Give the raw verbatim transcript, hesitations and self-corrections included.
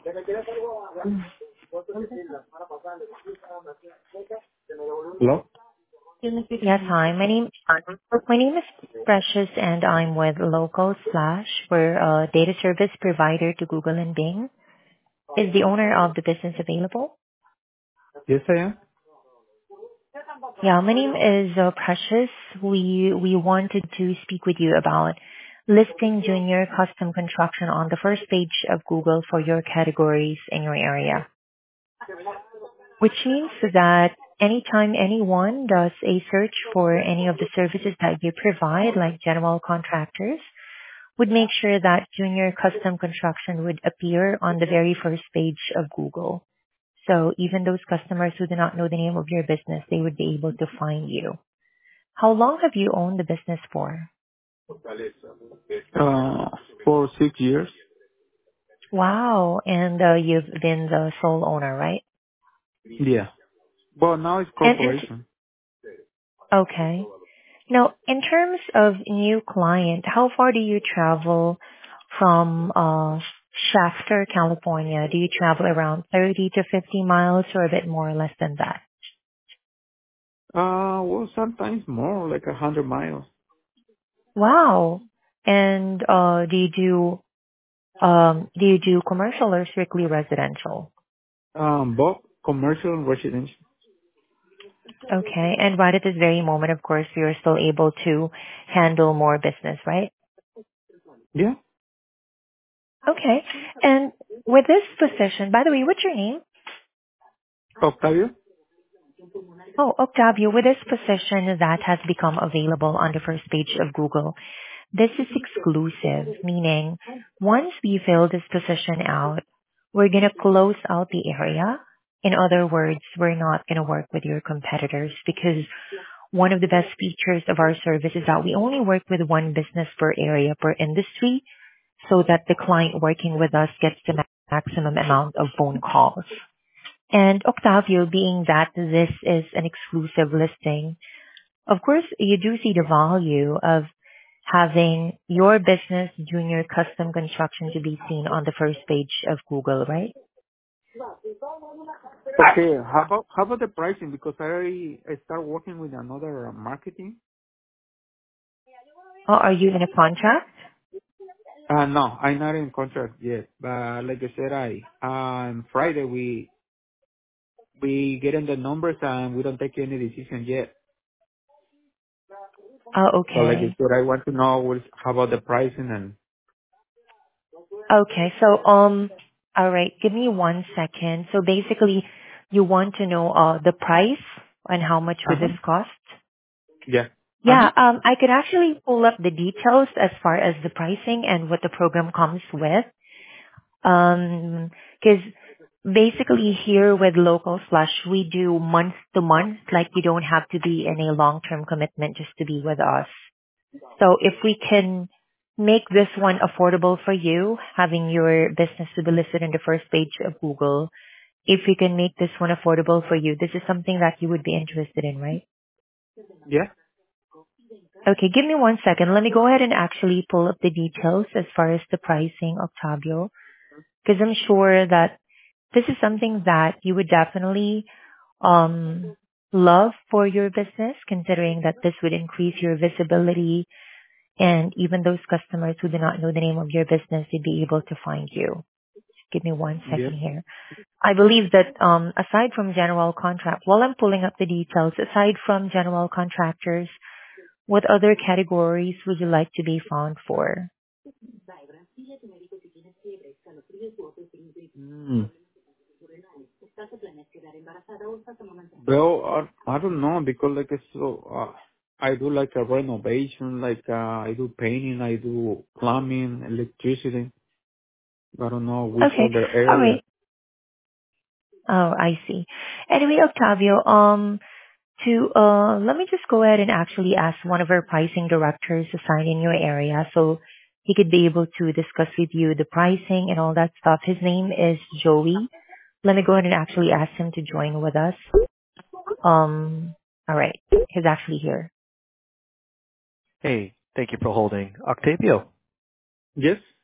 Hello? Yes, hi. My name my name is Precious, and I'm with Local Slash. We're a data service provider to Google and Bing. Is the owner of the business available? Yes, I am. Yeah, my name is uh, Precious. We we wanted to speak with you about listing junior custom construction on the first page of Google for your categories in your area, which means that anytime anyone does a search for any of the services that you provide, like general contractors, would make sure that junior custom construction would appear on the very first page of Google. So even those customers who do not know the name of your business, they would be able to find you. How long have you owned the business for? Uh, for six years. Wow. And uh, you've been the sole owner, right? Yeah. But now it's And in, corporation. okay. Now, in terms of new client, how far do you travel from uh, Shafter, California? Do you travel around thirty to fifty miles or a bit more or less than that? Uh, well, sometimes more, like a hundred miles. Wow. And uh, do you do um, do you do commercial or strictly residential? Um, both commercial and residential. Okay. And right at this very moment, of course, you're still able to handle more business, right? Yeah. Okay. And with this position, by the way, what's your name? Octavio? Oh, Octavio, with this position that has become available on the first page of Google, this is exclusive, meaning once we fill this position out, we're going to close out the area. In other words, we're not going to work with your competitors, because one of the best features of our service is that we only work with one business per area, per industry, so that the client working with us gets the ma- maximum amount of phone calls. And Octavio, being that this is an exclusive listing, of course, you do see the value of having your business junior custom construction to be seen on the first page of Google, right? Okay. How about, how about the pricing? Because I already, I start working with another uh, marketing. Or are you in a contract? Uh, no, I'm not in contract yet. But like I said, I, on Friday we, we get in the numbers and we don't take any decision yet. Oh, So like I okay. said, I want to know what, how about the pricing and, Okay. So, um, all right. Give me one second. So basically, you want to know uh the price and how much would uh-huh. this cost? Yeah. Uh-huh. Yeah, um, I could actually pull up the details as far as the pricing and what the program comes with. Um 'cause basically here with Local Slash, we do month to month, like you don't have to be in a long-term commitment just to be with us. So if we can make this one affordable for you, having your business to be listed in the first page of Google, if we can make this one affordable for you, this is something that you would be interested in, right? Yeah. Okay, give me one second. Let me go ahead and actually pull up the details as far as the pricing, Octavio, because I'm sure that this is something that you would definitely um, love for your business, considering that this would increase your visibility, and even those customers who do not know the name of your business, they'd be able to find you. Give me one Yeah. second here. I believe that um, aside from general contract, while I'm pulling up the details, aside from general contractors, what other categories would you like to be found for? Mm. Well, I, I don't know because like it's so, uh, I do like a renovation, like uh, I do painting, I do plumbing, electricity. I don't know which Okay. other All area. right. Oh, I see. Anyway, Octavio, um, to uh, let me just go ahead and actually ask one of our pricing directors assigned in your area, so he could be able to discuss with you the pricing and all that stuff. His name is Joey. Let me go ahead and actually ask him to join with us. Um, all right. He's actually here. Hey, thank you for holding. Octavio, Yes.